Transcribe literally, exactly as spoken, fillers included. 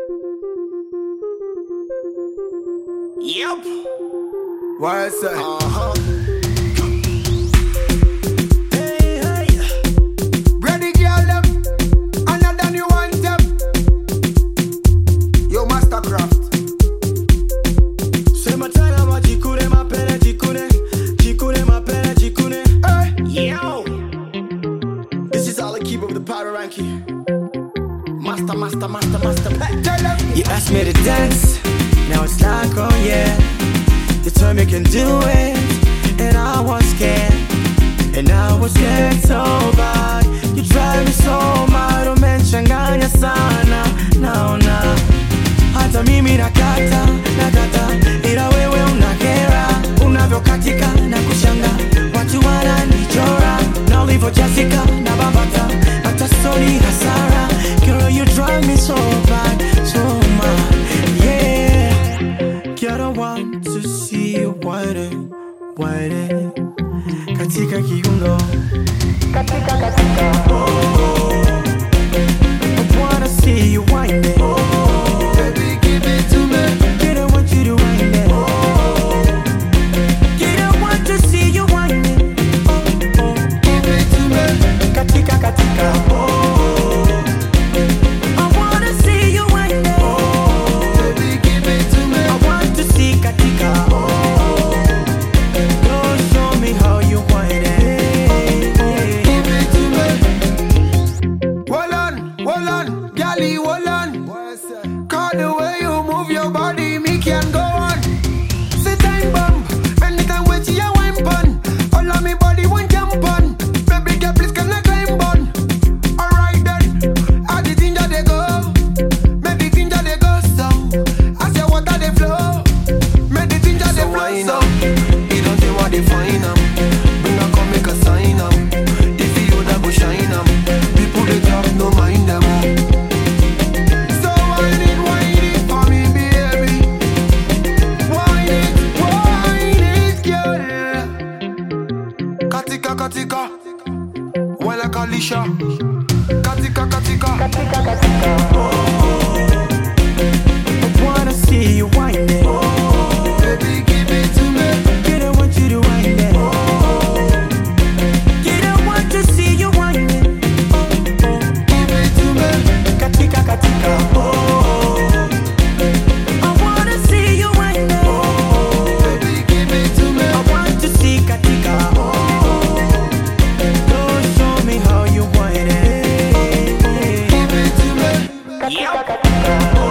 Yep. Why is that? Uh-huh. Hey, hey. Ready, girl, them. Another new one, them. Yo, Mastercraft. Se matana ma jikune ma pere jikune. Jikune ma pere jikune. Hey. Yo. This is all I keep up with the power ranking. Master, master, master, master. Hey. Tell them. You asked me to dance. Now it's like, oh yeah. You told me you can do it, and I was scared, and I was scared so bad. You drive me so mad, umenichanganya sana, naona hata mimi nakata, nakata, ila wewe unakera, unavyokatika na kushanga, watu wananichora, na ulivyojazika na bambata, hata soni hasara. Girl, you drive me so bad, so mad, yeah. Girl, I want to see you whining, whining. Katika kiuno, katika katika. Oh, I wanna see you whining. Oh, baby, give it to me. Kid, I want you to whine it. Oh, Kid, I want to see you whining. Oh, oh, give it to me. katika katika. Oh, I wanna see you whining. Oh, baby, give it to me. I want to see katika. Oh, go show me how you whine it. Give it to me. Hold on, hold on, galley, hold on. Cause the way you move your body, me can go on. Sit time bomb, anytime when you wine bun. All of me body won't jump on. Baby girl, please can I climb on? Alright then, how the ginger they go? Make the ginger they go so. I say water they flow. Make the ginger they flow so. You don't say what they find them. Bring a come make a sign them. If you that go shine them. People they talk no mind them. So whine it, whine it for me, baby. Whine it, whine it, girl. Katika, katika. Well, like Alicia. Katika, katika. Katika katika. Oh, I wanna see you whine it. Baby, give it to me. Kid, I want you to whine it. Kid, I want to see you whine it. Oh, Give it to me. katika katika. Oh, I wanna see you whine it. Baby, give it to me. I want to see katika. Oh, go show me how you whine it. Give it to me. Katika katika.